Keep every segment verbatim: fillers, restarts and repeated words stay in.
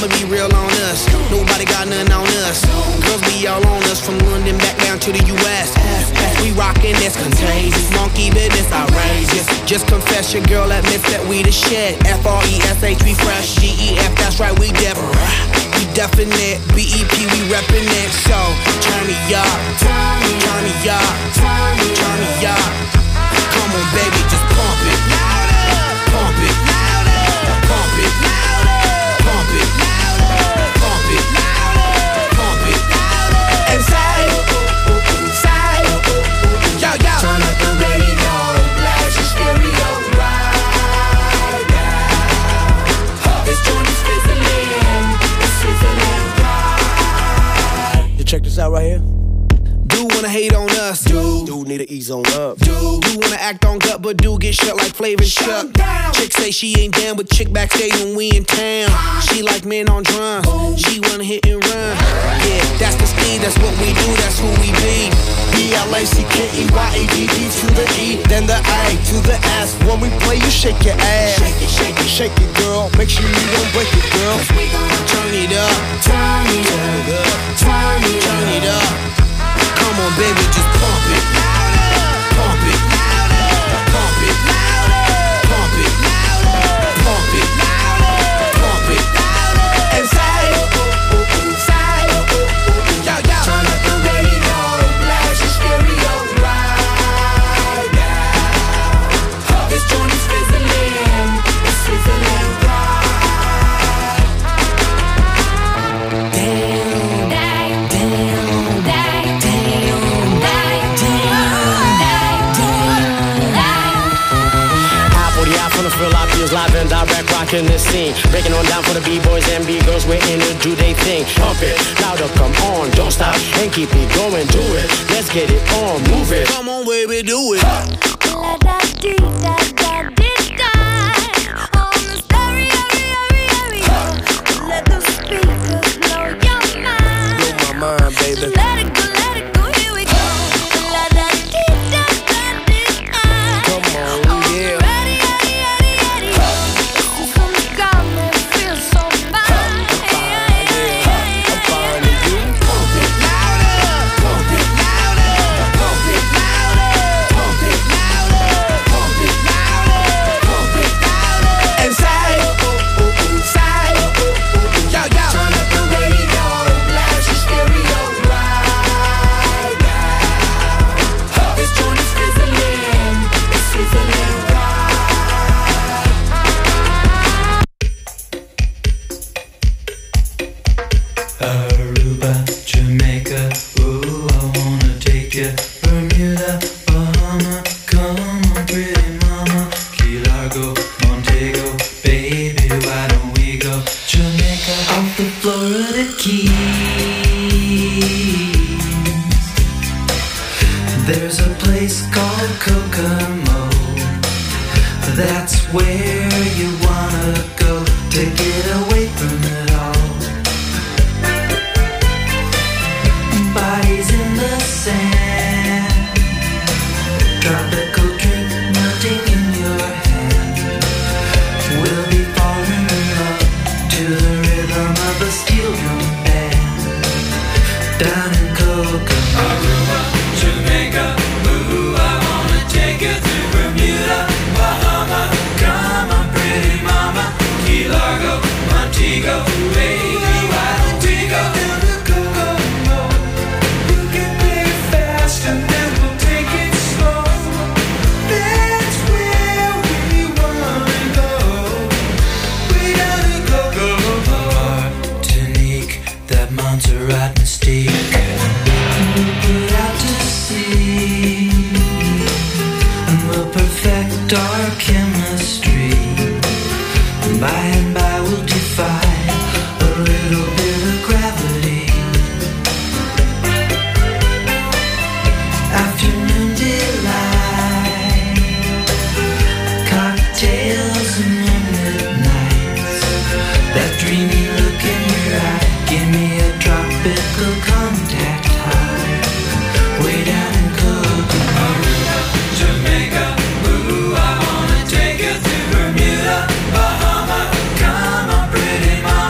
I'ma be real on us. Nobody got nothing on us. Girls be all on us from London back down to the U S We rockin' this contagious, monkey business outrageous. Just confess your girl admits that we the shit. F R E S H, we fresh. G E F, that's right, we different. We definite. B E P, we reppin' it. So turn me up, turn me up, turn me up. Come on, baby, just pump it, pump it, pump it, pump it, pump it, pump it, and say, say, yo, yo. Turn up the radio, blast your stereo right now. This joint is fizzling, it's sizzling right. You check this out right here. Do wanna hate on us, dude. Dude need to ease on up, dude. Do wanna act on gut, but do get shut like Flavor Chuck. Chick say she ain't down, but chick backstage when we in town. She like men on drum, she wanna hit and run. Yeah, that's the speed, that's what we do, that's who we be. B L A C K E Y A D D to the E, then the A to the S. When we play, you shake your ass. Shake it, shake it, shake it, girl. Make sure you don't break it, girl. We gonna turn it up, turn it up, turn it, turn it up. Come on, baby, just pump it, pump it, pump it, pump it, pump it, pump it, and say, say, yo, yo. Turn up the radio, blast your stereo right now. This joint is fizzling, it's sizzling right. Damn, damn, damn, damn. Philadelphia's live and direct, rocking the scene. Breaking on down for the B-boys and B-girls, we're in to do they thing. Pump it, louder, come on, don't stop, and keep it going, do it. Let's get it on, move it. Come on, baby, do it. La da dee da da dee da. On the stereo, stereo, let the speakers blow your mind. Blow my mind, baby. Let it go, let it go, here we go. La da dee da da dee da. Come on, yeah. Montego, baby,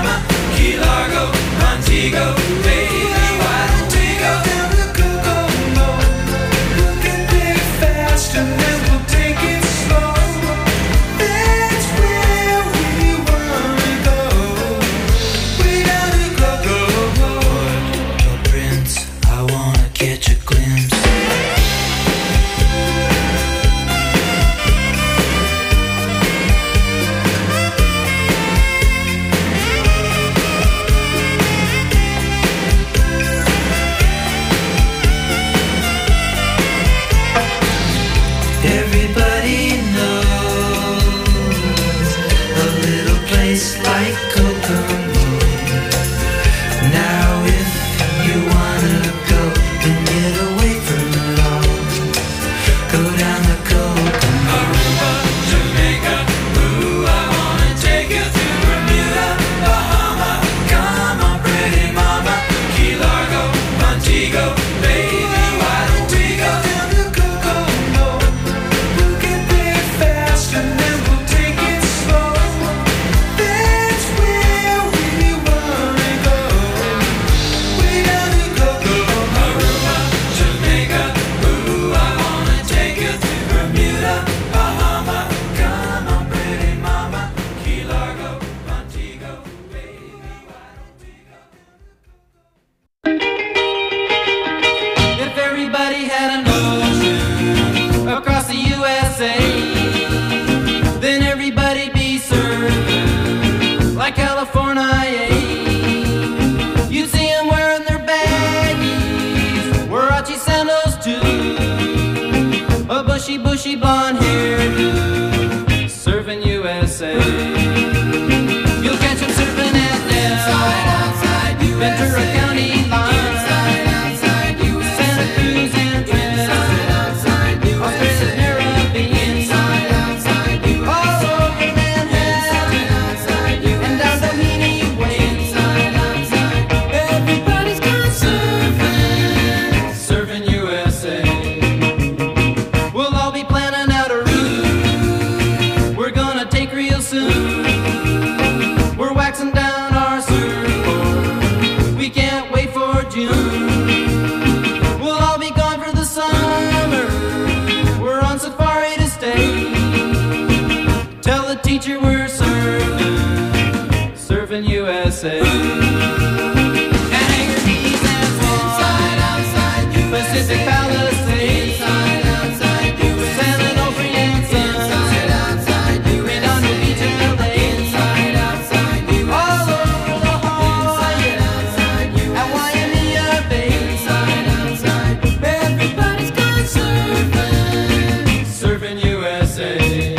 like Kokomo. Now if you wanna go and get away from it all, go down the Kokomo. Aruba, Jamaica, ooh, I wanna take you to Bermuda, Bahama. Come on, pretty mama, Key Largo, Montego, baby, why don't we go down the Kokomo? We'll get there fast and then we'll take it slow. That's where we wanna go. Way down the Kokomo. Aruba, Jamaica, ooh, I wanna take you to Bermuda, Bahama. Come on, pretty mama, Key Largo, Montego, baby, why don't we go? If everybody had an ocean across the U S A, then everybody'd be served like California. You'd see them wearing their baggies, Warachi sandals too, a bushy, bushy blonde hairdo, serving U S A. You'll catch them surfing at Del, Ventura County line, Santa Cruz and Trinidad, Australia's Caribbean, all over Manhattan, and down Doheny Way. Everybody's gone surfing, surfing U S A. We'll all be planning out a route we're gonna take real soon. We're waxing down our surfboard, we can't wait for June. We'll all be gone for the summer, we're on safari to stay. Tell the teacher we're surfing, surfing U S A. And Hangar Keys and Swan, Pacific Palisades, San Onofre and Sun, Redondo Beach, L A, all over La Jolla and Waimea Bay. Everybody's gone surfing, surfing U S A.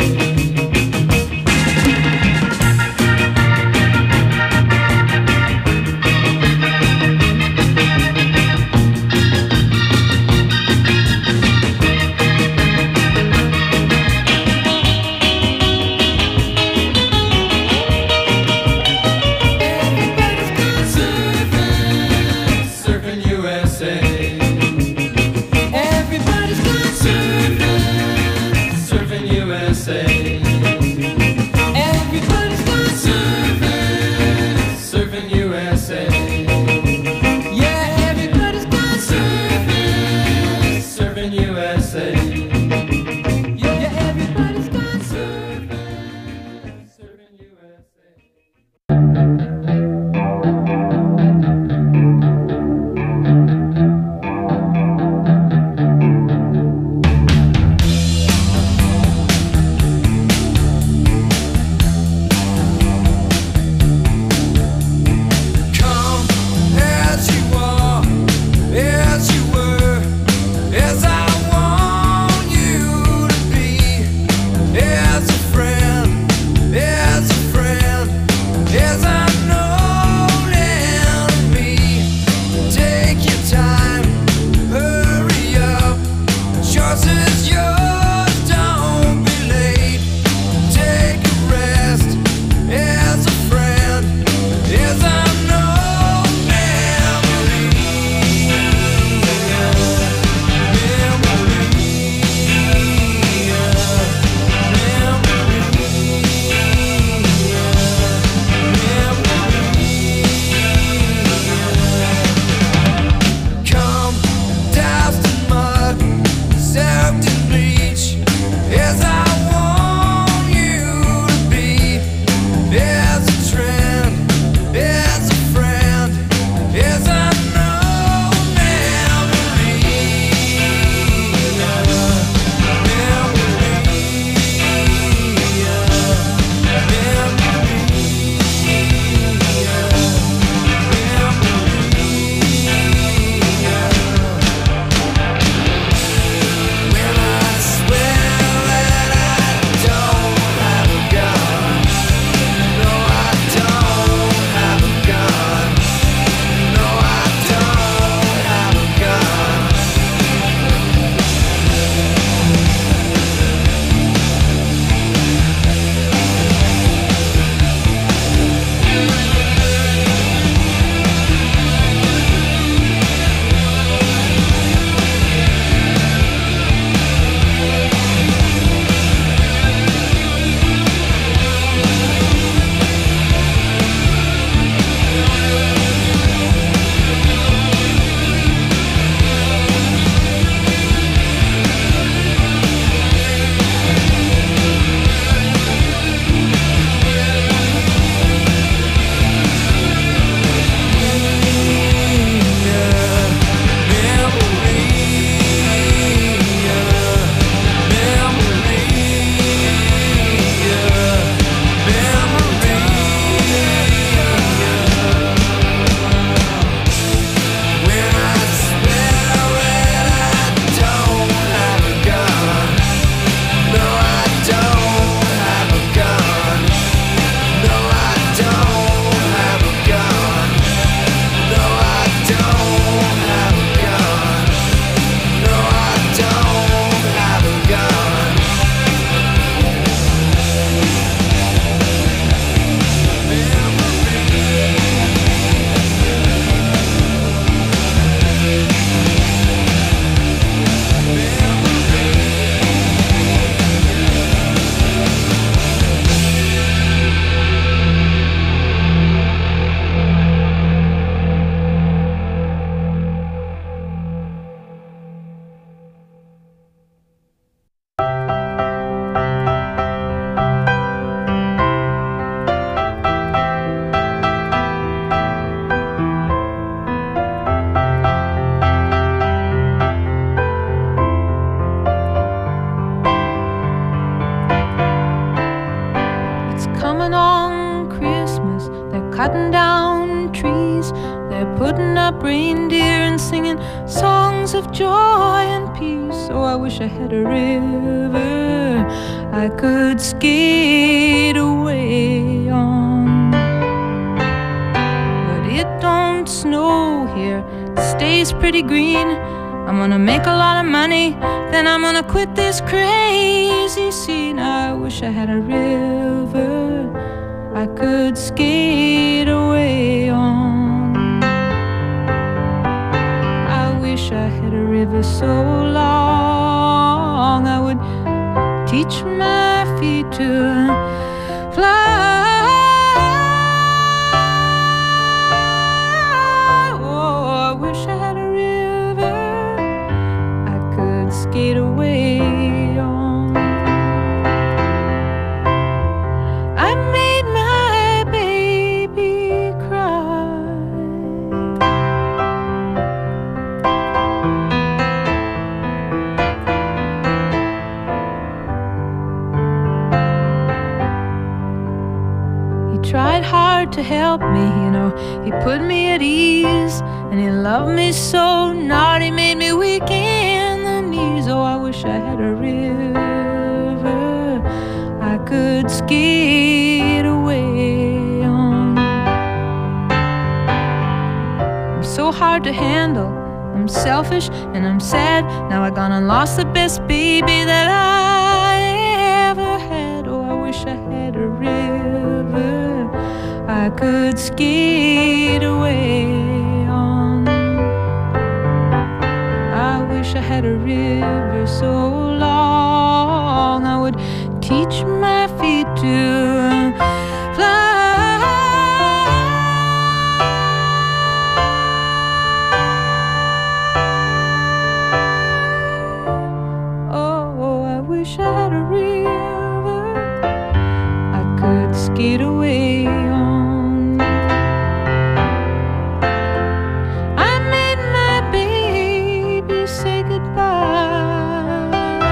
Everybody's gone surfing, surfing U S A. Everybody's gone surfing, surfing U S A. Yeah, everybody's gone surfing, surfing U S A. Yeah, everybody's gone surfing, surfing U S A. Come as you are, as you were, as I want you to be, as a friend, as a friend, as I know. cutting down trees, they're putting up reindeer and singing songs of joy and peace. Oh, I wish I had a river I could skate away on. But it don't snow here, it stays pretty green. I'm gonna make a lot of money, then I'm gonna quit this crazy scene. I wish I had a river I could skate away on. I wish I had a river so long I would teach my feet to fly. Oh, I wish I had a river I could skate away on. I made my baby cry. He tried hard to help me, you know, he put me at ease, and he loved me so, not he made me weak in the knees. Oh, I wish I had a river I could skate away on. I'm so hard to handle, I'm selfish and I'm sad. Now I gone and lost the best baby that I ever had. Oh, I wish I had a river I could skate away on. I wish I had a river so long I would teach my feet to fly. Oh, I wish I had a river I could skate away on. I made my baby say goodbye.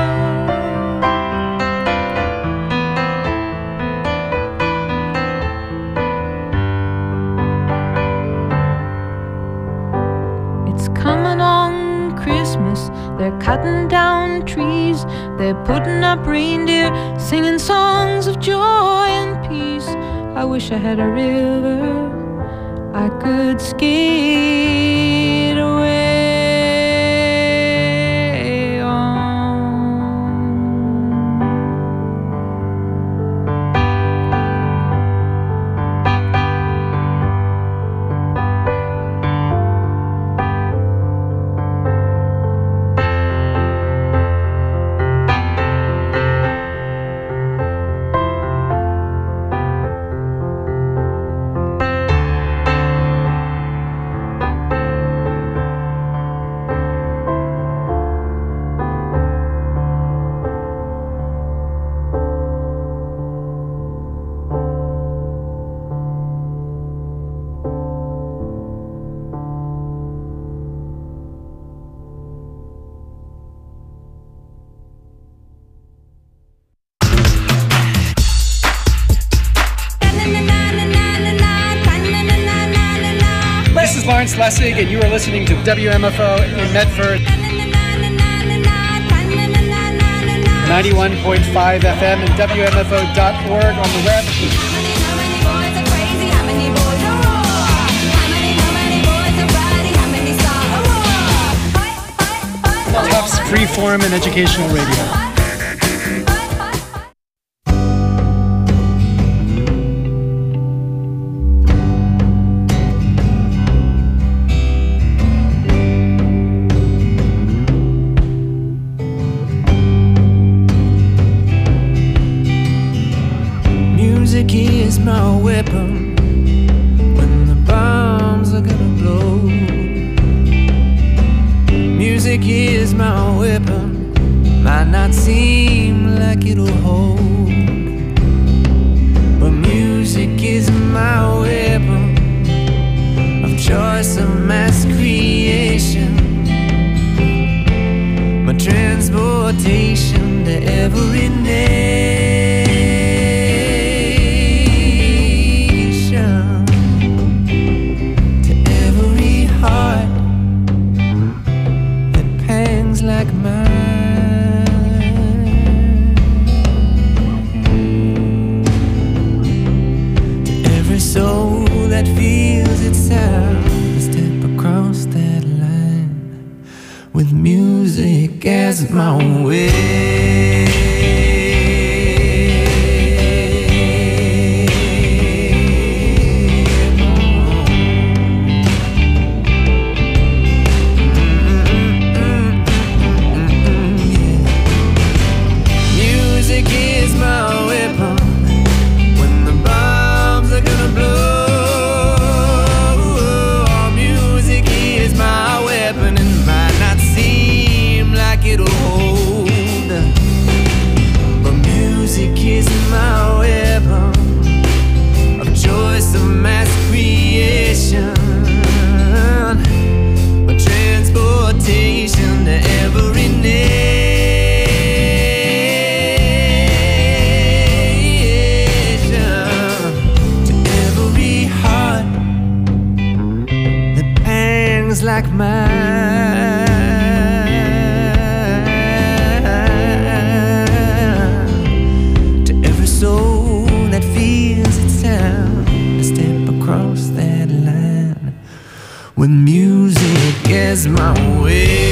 It's coming on Christmas, they're cutting down trees, they're putting up reindeer, singing songs of joy and peace. I wish I had a river I could skate away on. This is Lawrence Lessig, and you are listening to W M F O in Medford. ninety-one point five F M and W M F O dot org on the web. Tufts Freeform and Educational Radio. Music is my weapon when the bombs are gonna blow. Music is my weapon, might not seem like it'll hold, but music is my weapon of choice, of mass creation, my transportation to every nation. that feels itself to step across that line with music as my way. Like mine, to every soul that feels itself to step across that line with music as my way.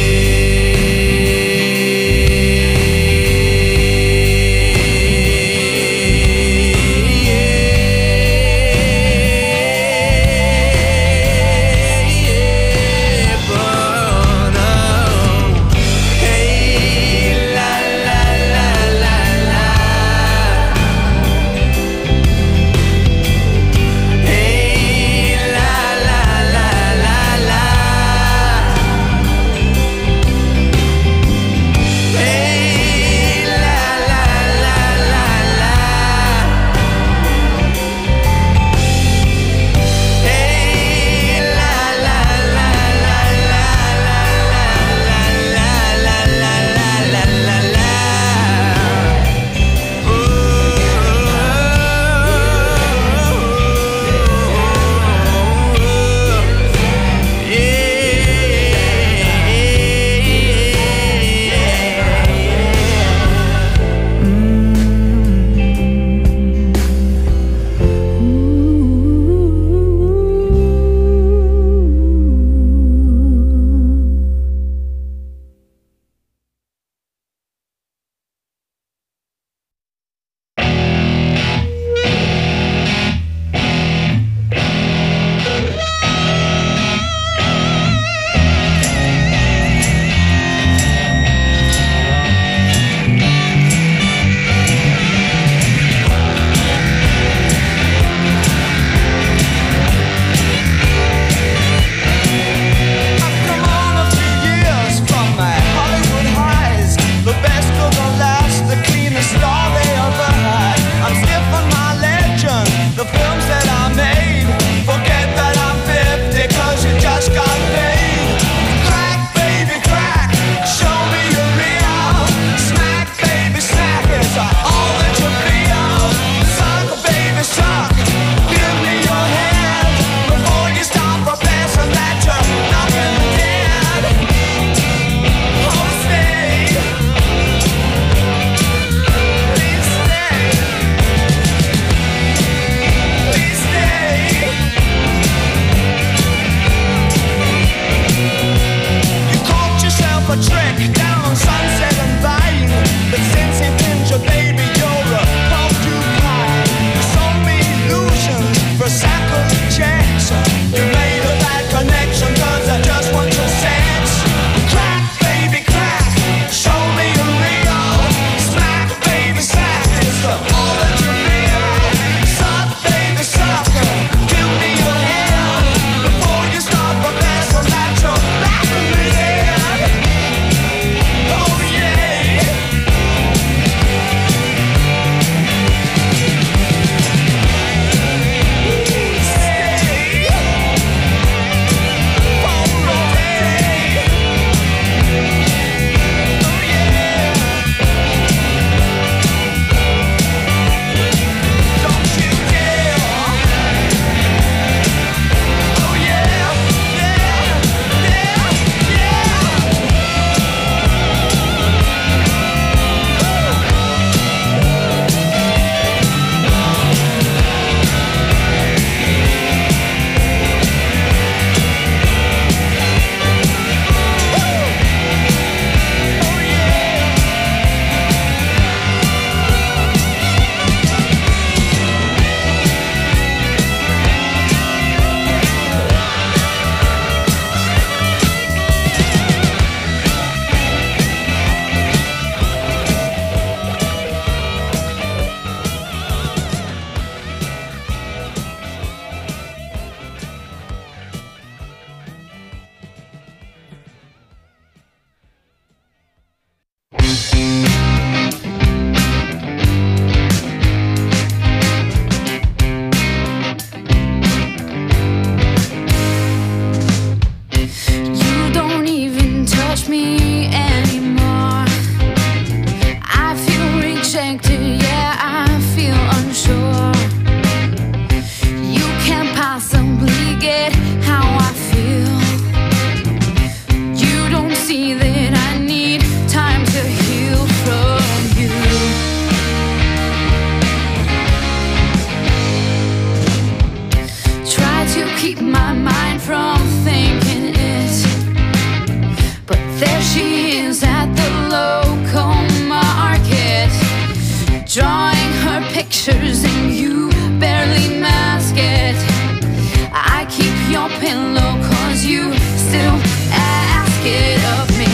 keep my mind from thinking it. But there she is at the local market, drawing her pictures and you barely mask it. I keep your pillow cause you still ask it of me.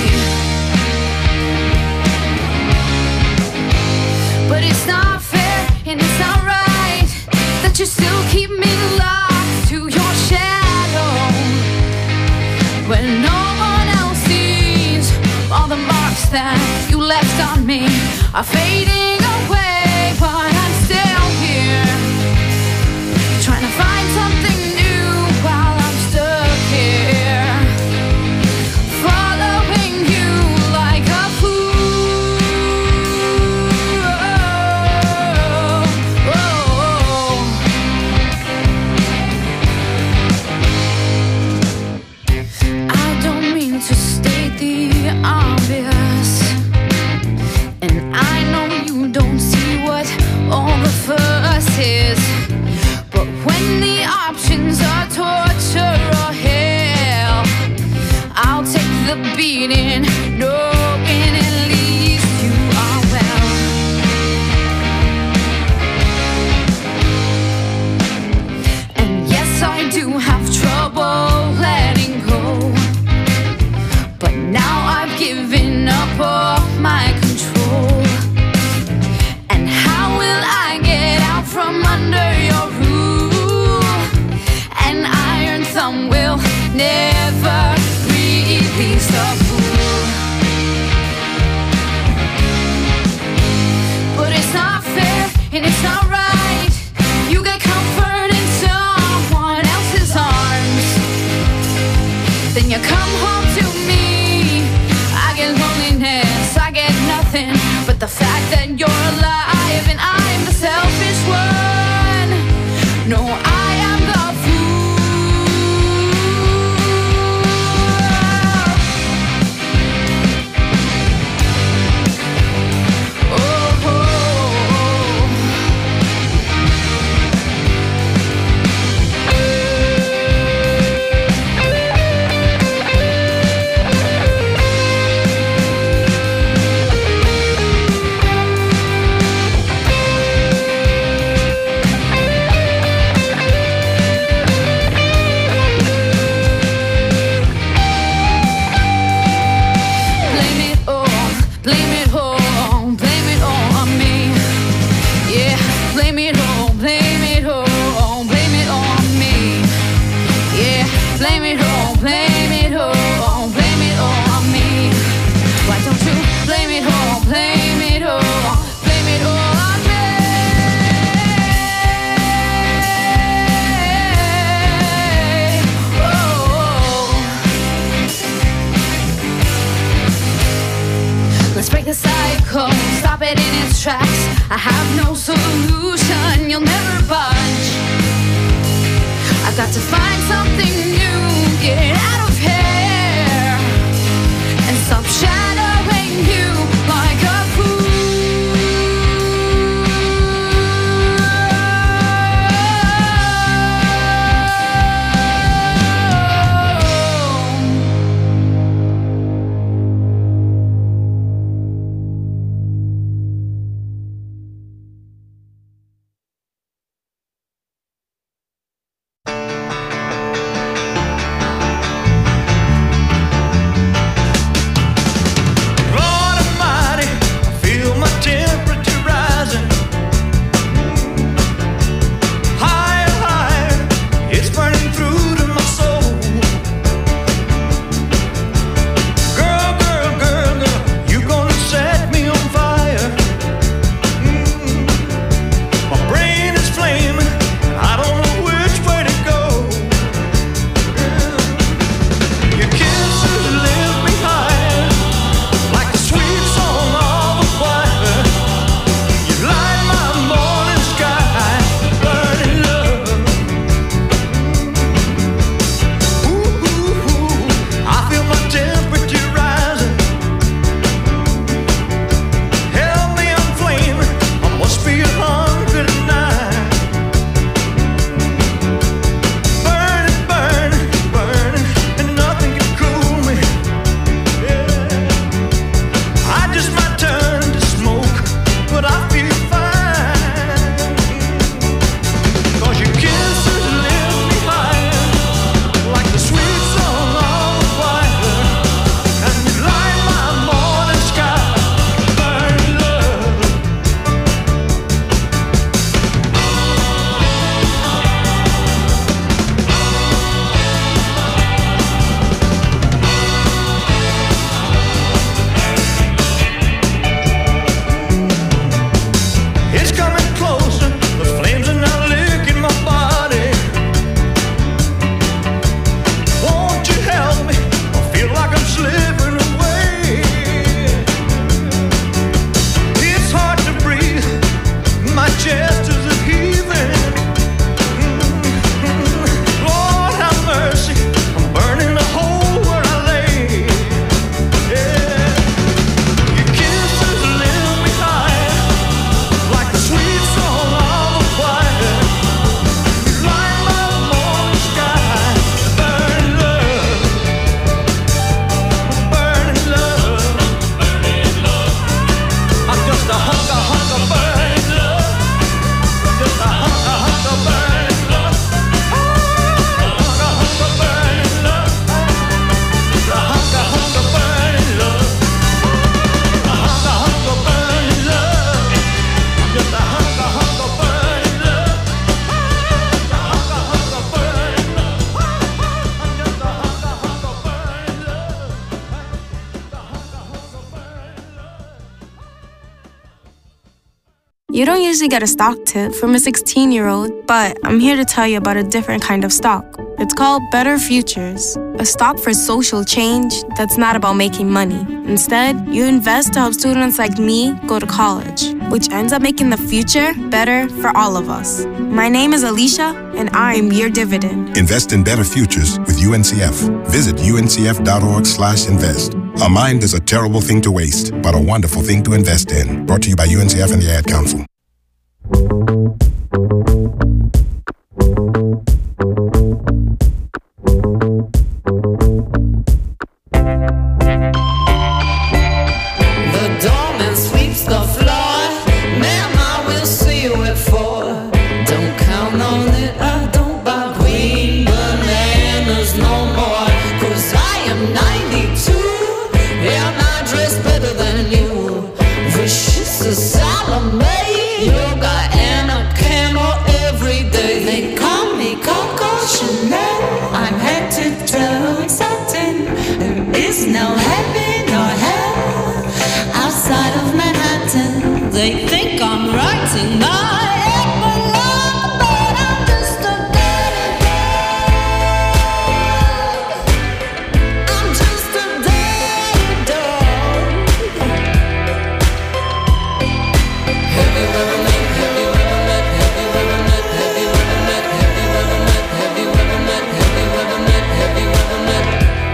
But it's not fair and it's not right that you still keep me locked to your shadow, when no one else sees all the marks that you left on me are fading away. But I'm still here, trying to find something new while I'm stuck here, following you like a fool. Oh, oh, oh. I don't mean to state the obvious, and I know you don't see what all the fuss is. But when the options are torture or hell, I'll take the beating, knowing at least you are well. And yes, I do have trouble letting go, but now I've given up all my control. And how will I get out from under your rule? An iron thumb will never release the fool. But it's not fair and it's not right. You get comfort in someone else's arms, then you come home to me. I get loneliness, I get nothing but the fact that you're alive and I'm the selfish one. No, I am the fool. Oh, oh, blame it all, blame it all, blame it all on me. Yeah, blame it all, blame it all, blame it all on me. Yeah, blame it all, blame it all, blame it all on me. Why don't you blame it all, blame it all, blame it all on me? Oh, let's break the cycle, stop it in its tracks. I have no solution, you'll never budge. I've got to find something new, get out of here, and stop shadowing you like a fool. You don't usually get a stock tip from a sixteen-year-old, but I'm here to tell you about a different kind of stock. It's called Better Futures, a stock for social change that's not about making money. Instead, you invest to help students like me go to college, which ends up making the future better for all of us. My name is Alicia, and I'm your dividend. Invest in better futures with U N C F. Visit uncf.org slash invest. A mind is a terrible thing to waste, but a wonderful thing to invest in. Brought to you by U N C F and the Ad Council. The doorman sweeps the floor. Ma'am, I will see you at four. Don't count on it, I don't buy green bananas no more. Cause I am ninety-two, and I dress better than you. Vicious as Salome, yoga and a candle every day. They call me Coco Chanel. I'm head to toe exciting. There is no heaven or hell outside of Manhattan. They think I'm writing my epilogue, but I'm just a dirty dog. I'm just a dirty dog. Have you ever met, have you ever met, have you ever met, have you ever met, have you ever met, have you ever met, have you ever met, have you ever met?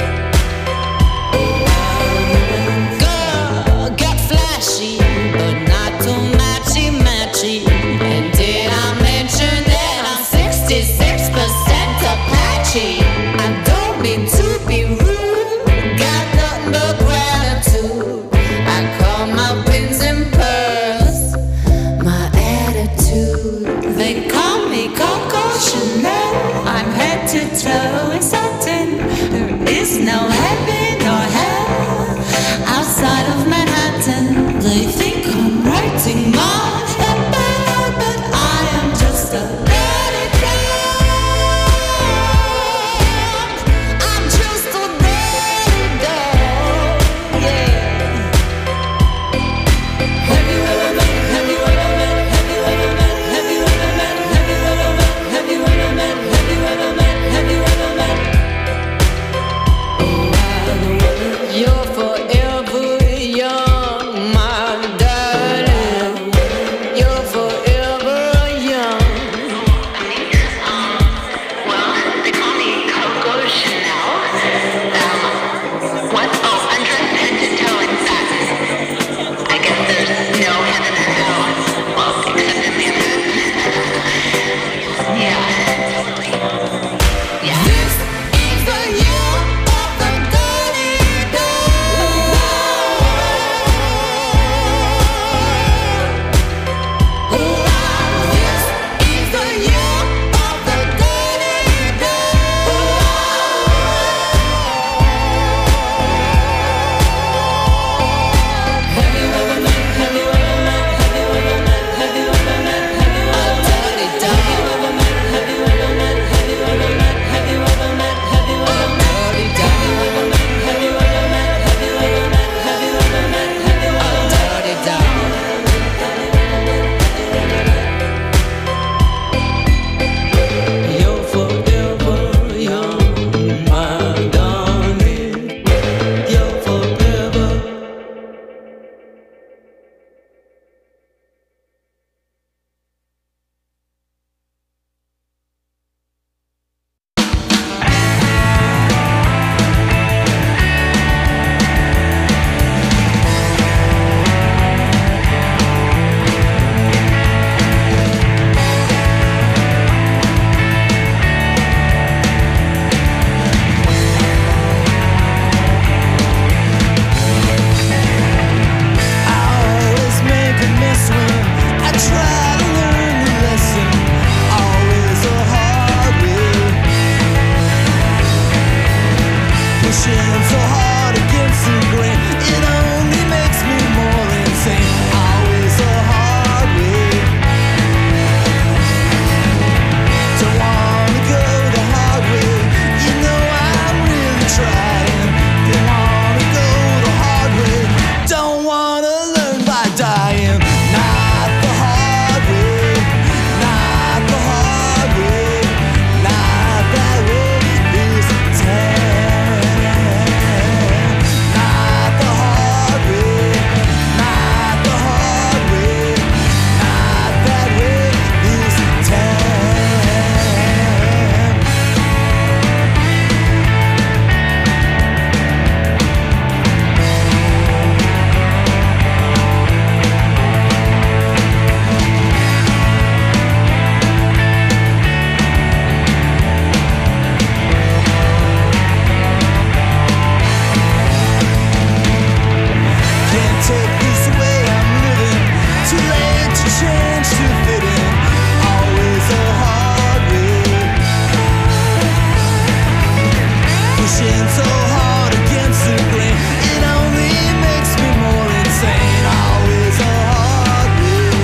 Girl, get flashy, but not too matchy matchy. And did I mention that I'm sixty-six percent Apache? I don't mean to be rude, got nothing but gratitude. I call my pins and pearls my attitude. They call me Coco Chanel. I'm head to toe in satin. There is no heaven or hell outside of Manhattan. They think I'm writing my epilogue, but I am just a dirty dog. I'm just a dirty dog. Yeah. Have you ever met, have you ever met, have you ever met, have you ever met, have you ever met, have you ever met, have you ever met, have you ever met? You're forever young, my darling. You're forever young. Well, they call me Coco Chanel. Um, what? Oh, undressed head to toe in satin. I guess there's no heaven or hell. Well, except in Manhattan. Yeah. Yeah. This is the year of the dirty dog. This is the year of the dirty dog. Have you ever met, have you ever met, have you ever met, have you ever met, have you ever met, dirty dog? Have you ever met, have you ever met, have you ever met, have you ever met, have you ever met, dirty dog? Have you ever met, have you ever met, have you ever met, have you ever met, have you ever met, dirty dog? You're forever young, my darling. You're forever. I always make a mess when I try to learn the lesson. Always a hard way. Pushing so hard against the grain, it only makes me more insane. Always a hard way. Don't wanna go the hard way. You know I'm really trying. Don't wanna go the hard way. Don't wanna learn by dying. Not the hard pushing so hard against the grain. It only makes me more insane. Always a hard way.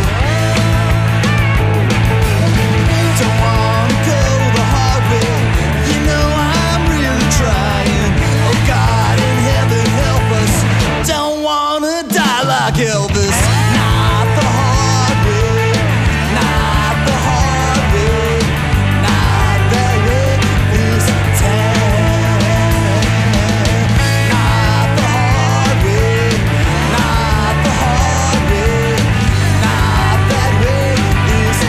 Don't wanna go the hard way. You know I'm really trying. Oh God in heaven help us. Don't wanna die like Elvis. Not the hard way. Not the hard way. Not that way this time. Not the hard way. Not the hard way. Not that way this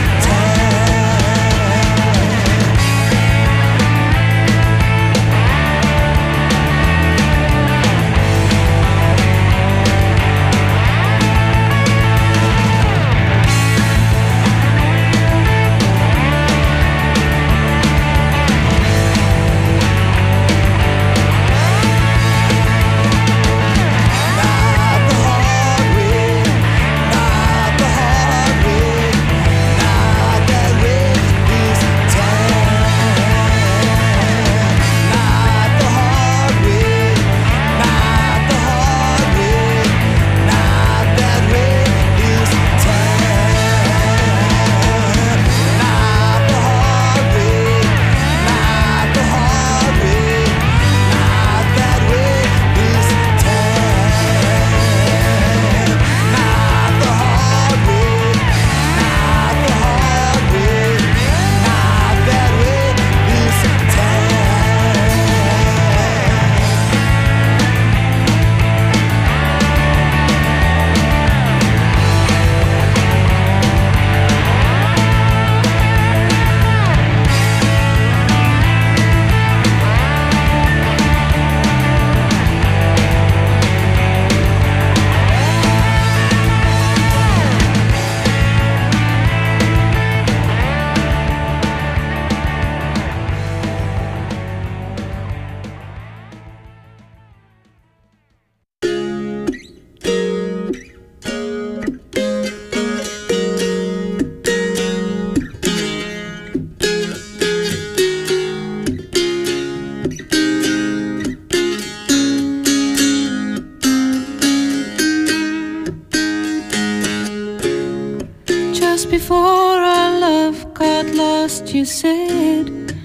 Just before our love got lost, you said,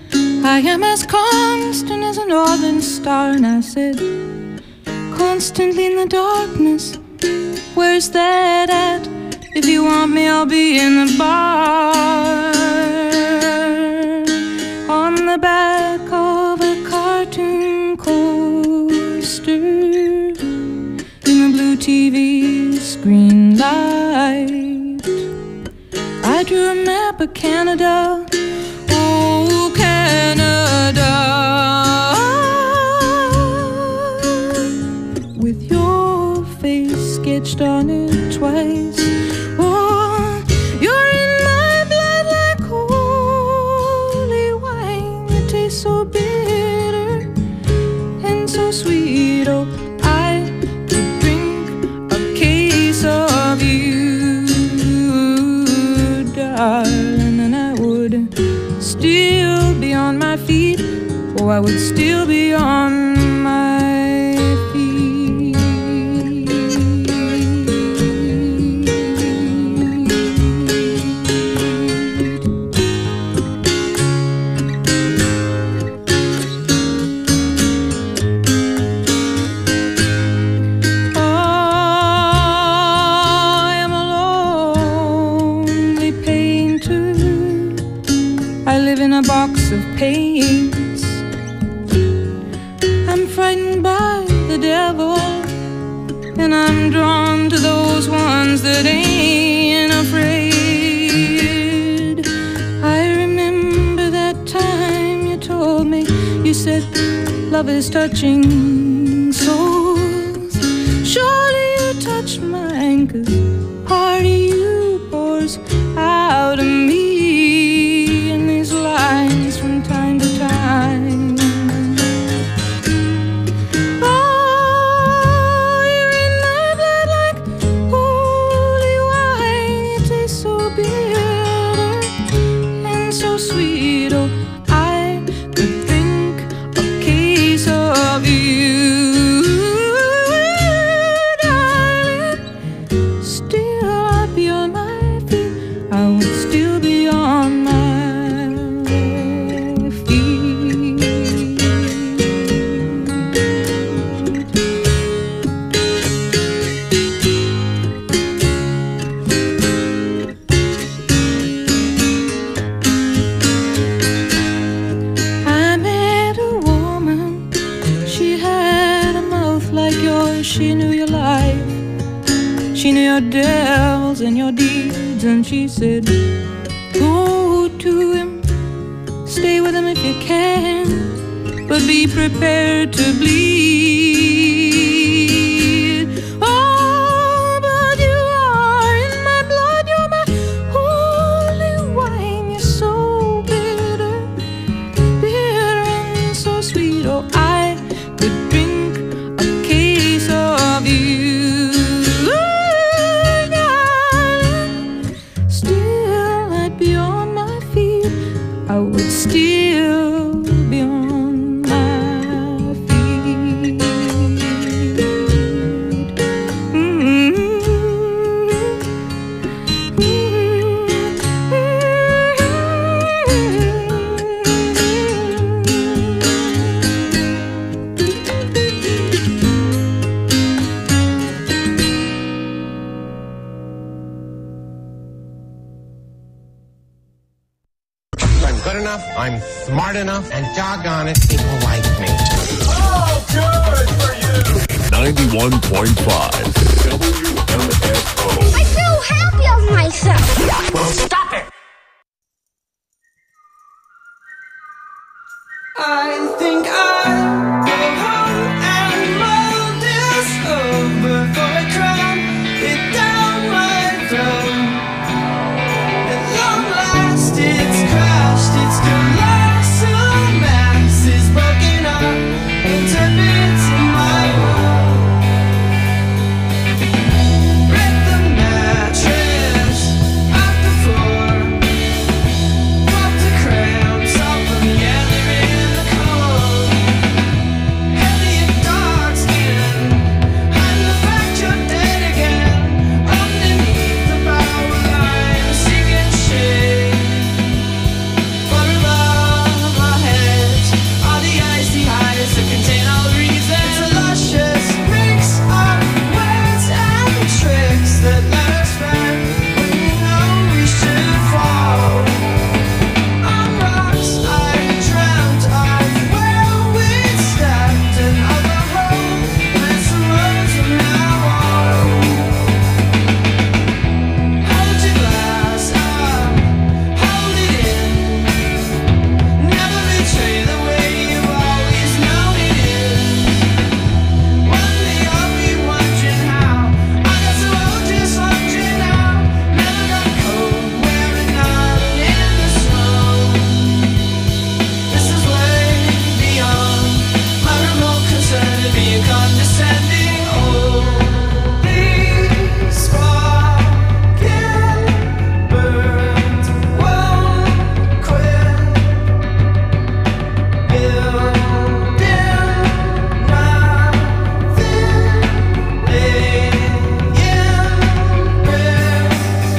I am as constant as a northern star. And I said, constantly in the darkness, where's that at? If you want me, I'll be in the bar. On the back of a cartoon coaster, in the blue T V screen light, I drew a map of Canada. Oh, Canada, with your face sketched on it twice. Oh, you're in my blood like holy wine. It tastes so bitter and so sweet. Oh, I could drink a case of you, darling, and I would still be on my feet. Oh, I would still be on my feet. I am a lonely painter. I live in a box of paints. I'm frightened by the devil, and I'm drawn to those ones that ain't afraid. I remember that time you told me, you said, love is touching souls. Surely you touched mine, 'cause part of you pours out of me in these lines from time to time. Oh, you're in my blood like holy wine. It tastes so bitter and so sweet. Oh, I could drink a case of she knew your life. She knew your devils and your deeds, and she said, go to him, stay with him if you can, but be prepared to bleed. Oh, but you are in my blood, you're my holy wine. You're so bitter, bitter and so sweet. Oh, I could drink a case of you. I would still be on my feet. Mm-hmm. Good enough, I'm smart enough, and doggone it, people like me. Oh, good for you! ninety-one point five W M F O. I feel happy of myself. Well, stop it! I think I'll go home and mull this over before I cram it down my throat. At long last it's crashed, it's colossal masses broken up into bits in my world. Break the mattress off the floor. Walk the cramps off of the other in the cold. Heavy dark skin, hide the fact you're dead again. Underneath the power line, seeking shade. Far above our heads are the icy highs that contain all reason. It's a luscious mix of words and tricks that let us back when we know we should fall. On rocks I dreamt of where we'd stepped and of the home where some roads are now on. Hold your glass up, hold it in. Never betray the way you always know it is. One day I'll be wondering how I got so old just wondering how. Never got cold wearing none in the snow. This is way beyond my remote concern to be condescending. Oh, these sparking birds won't quit building nothing, laying bricks.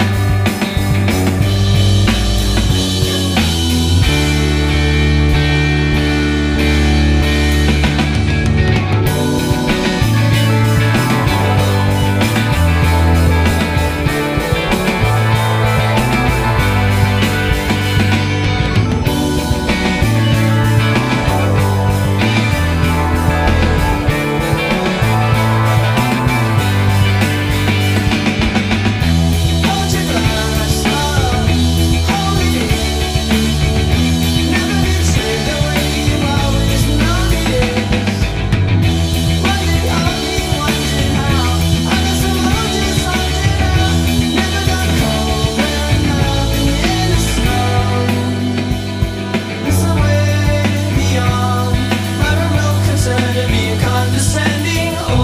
Hold your glass up, hold it in. Never betray the way you always know it is. One day I'll be wondering how I got so old just wondering how. Never got cold wearing nothing in the snow. This is way beyond my remote concern to be condescending. Oh,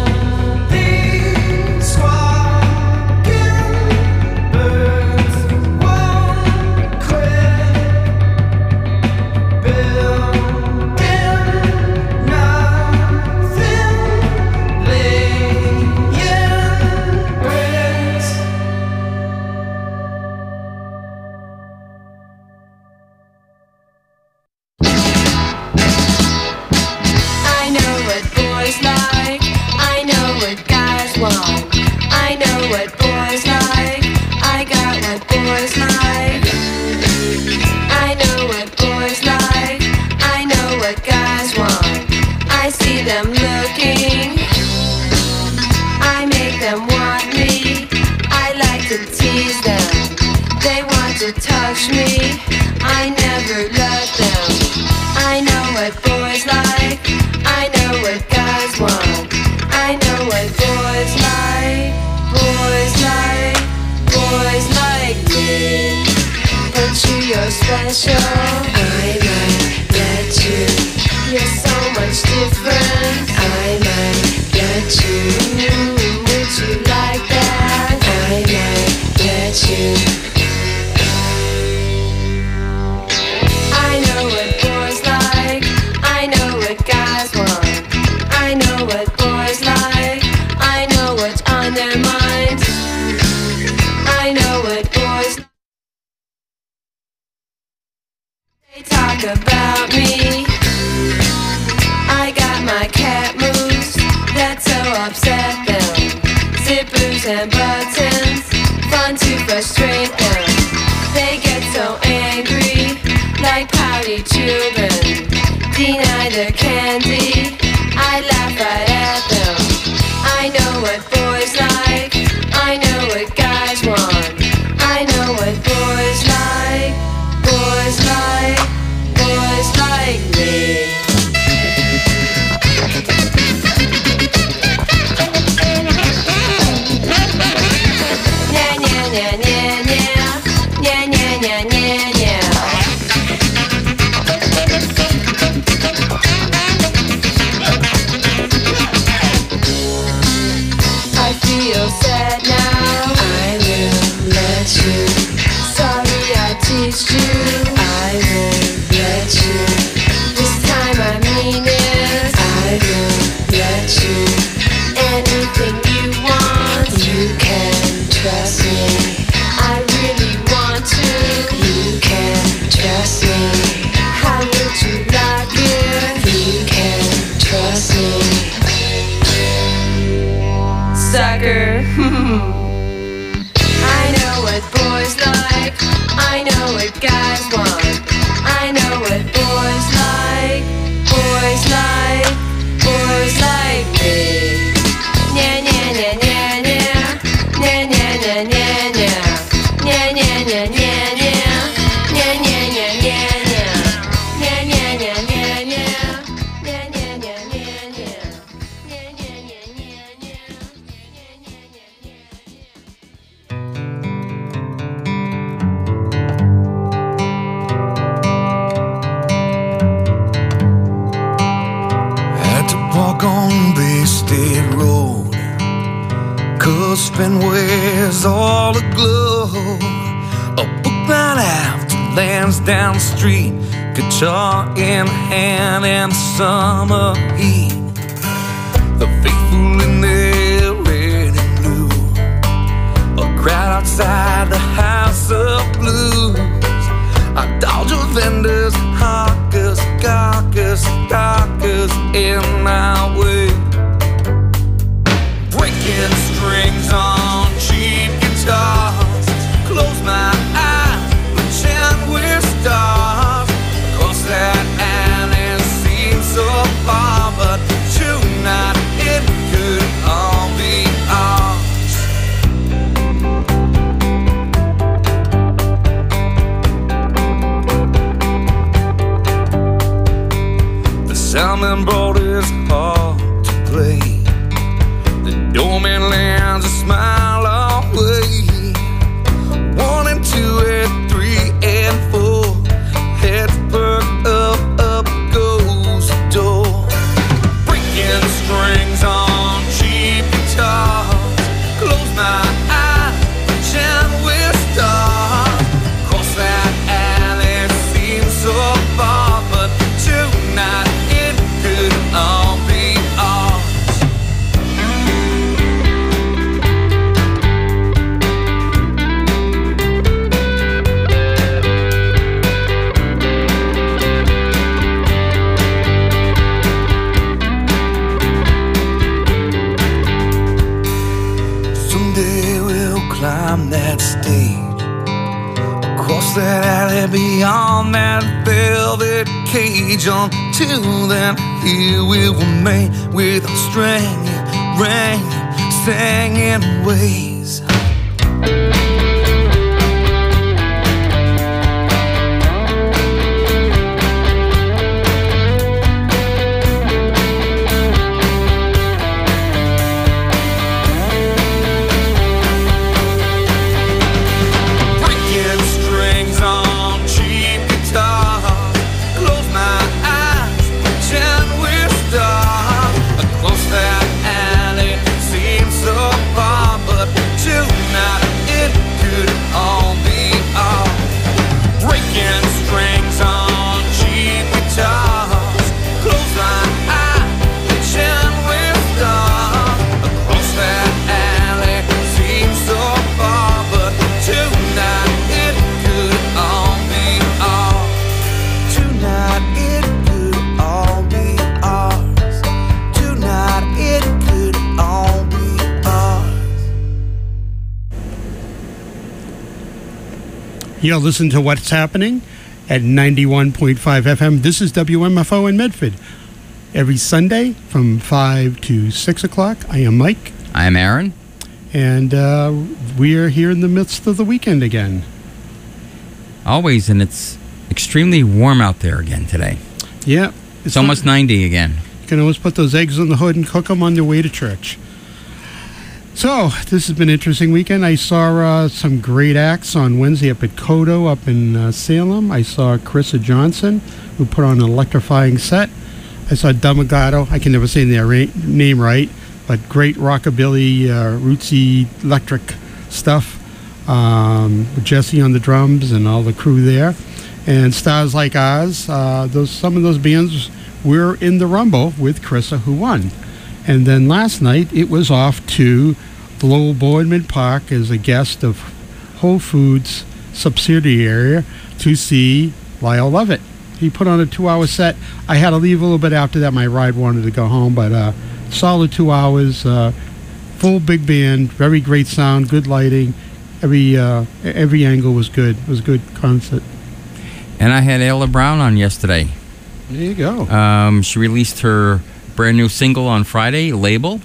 these squawking birds won't quit building nothing, laying bricks. I know what boys like. I know what guys want. I know what boys like. I got what boys like. I know what boys like. I know what guys want. I see them looking touch me, I never let them. I know what boys like, I know what guys want. I know what boys like, boys like, boys like me. But you, you're special, I might get you. You're so much different, I might get you. Would you like that? I might get you. I know what boys like, I know what guys want. I know what boys like, I know what's on their minds. I know what boys. They talk about me. I got my cat moves that so upset them. Zippers and buttons, fun to frustrate them. They get so angry, like pouty children. Deny their candy, I laugh right at them. I know what boys like, I know what guys want. I know what boys like, boys like, boys like me. Sad now, I will let you. Sorry I teased you, I will let you. This time I mean it, I will let you. Anything you want, you can trust me. I really want to, you can trust me. How would you like it? You can trust me. Sucker. I know what boys like, I know what guys want. I know what boys like, boys like, boys like me. Nya nya nya nya nya, nya nya nya nya nya, nya nya nya nya nya, nya nya nya nya nya, nya nya nya nya nya, nya nya nya nya nya, nya nya nya nya nya. Walk on Bay State Road, 'cause Fenway's all aglow. A book right after lands down the street, guitar in hand and summer heat. The faithful in their red and blue, a crowd outside the House of Blues. I dodge a vendors, hawkers, gawkers, talkers in my way. Breaking strings on cheap guitars, close my eyes, pretend we're stars. Across that alley seems so far, but tonight it could all be ours. Salmon boat is hard to play. The doorman lands a smile away. One and two and three and four, heads perk up, up goes the door. Breaking strings on cheap guitars, close my eyes, pretend we're stars. Cross that alley seems so far, but tonight could all be ours. Someday we'll climb that stage, across that alley, beyond that velvet cage. Until then, here we will remain with our stringing, ringing, singing ways. You'll listen to What's Happening at ninety-one point five F M. This is W M F O in Medford. Every Sunday from five to six o'clock. I am Mike. I am Aaron. And uh, we are here in the midst of the weekend again. Always, and it's extremely warm out there again today. Yeah. It's, it's almost not, ninety again. You can always put those eggs in the hood and cook them on your way to church. So, this has been an interesting weekend. I saw uh, some great acts on Wednesday up at Kodo up in uh, Salem. I saw Carissa Johnson, who put on an electrifying set. I saw Dumagato. I can never say their ra- name right, but great rockabilly, uh, rootsy, electric stuff. Um, with Jesse on the drums and all the crew there. And Stars Like Ours. Uh, those some of those bands were in the Rumble with Carissa, who won. And then last night, it was off to the Lowell Boardman Park as a guest of Whole Foods subsidiary to see Lyle Lovett. He put on a two-hour set. I had to leave a little bit after that. My ride wanted to go home, but uh, solid two hours, uh, full big band, very great sound, good lighting. Every uh, every angle was good. It was a good concert. And I had Ayla Brown on yesterday. There you go. Um, she released her brand new single on Friday, Label.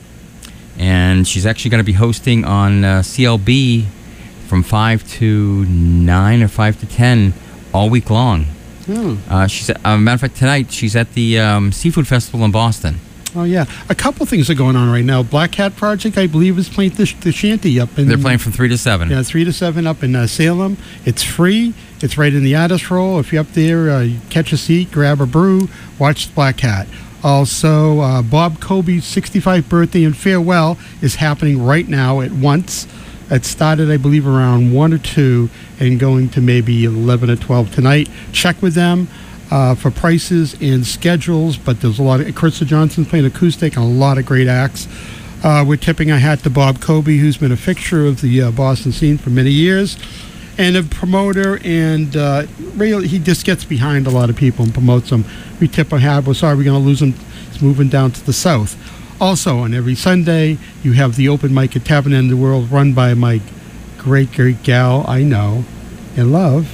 And she's actually going to be hosting on uh, C L B from five to nine or five to ten all week long. Oh. Uh, she's, uh, a matter of fact, tonight she's at the um, Seafood Festival in Boston. Oh, yeah. A couple things are going on right now. Black Cat Project, I believe, is playing the, the shanty up in... They're playing from three to seven. Yeah, three to seven up in uh, Salem. It's free. It's right in the artist roll. If you're up there, uh, you catch a seat, grab a brew, watch Black Cat. Also, uh, Bob Kobe's sixty-fifth birthday and farewell is happening right now at once. It started, I believe, around one or two and going to maybe eleven or twelve tonight. Check with them uh, for prices and schedules, but there's a lot of... Carissa Johnson playing acoustic and a lot of great acts. Uh, we're tipping our hat to Bob Kobe, who's been a fixture of the uh, Boston scene for many years, and a promoter, and uh, really, he just gets behind a lot of people and promotes them. We tip our hat. We're sorry we're going to lose him. He's moving down to the south. Also, on every Sunday, you have the open mic at Tavern in the World, run by my great, great gal I know and love,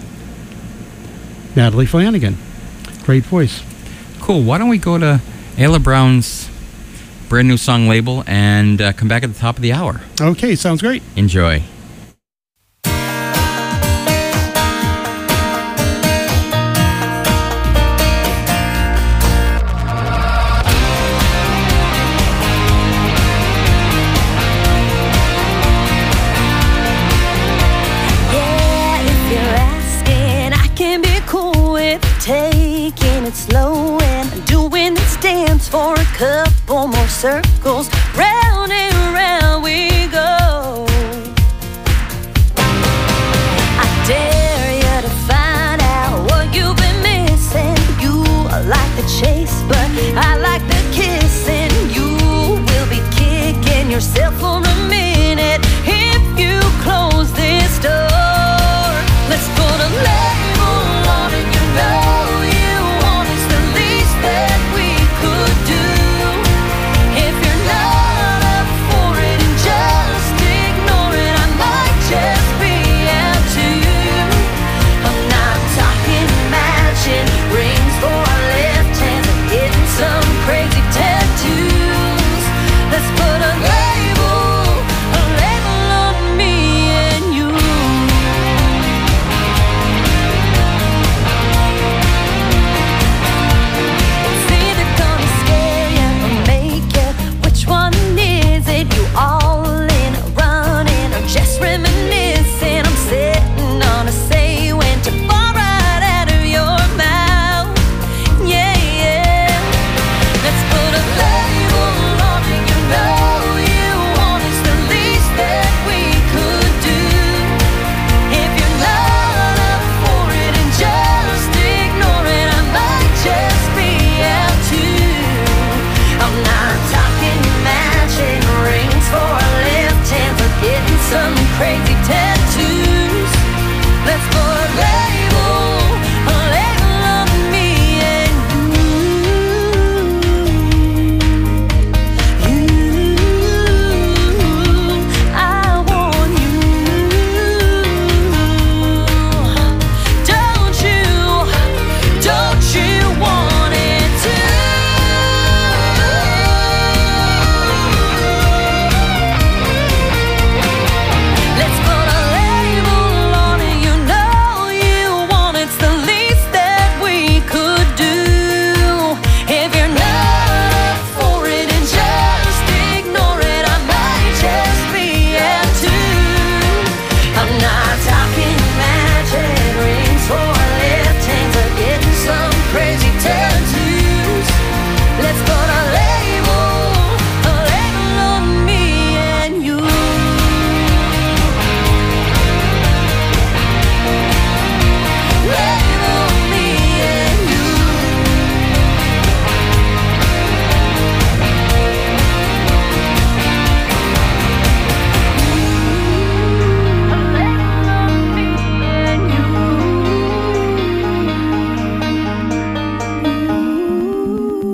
Natalie Flanagan. Great voice. Cool. Why don't we go to Ayla Brown's brand new song, Label, and uh, come back at the top of the hour. Okay, sounds great. Enjoy. Taking it slow and doing this dance for a couple more circles. Round and round we go. I dare you to find out what you've been missing. You like the chase, but I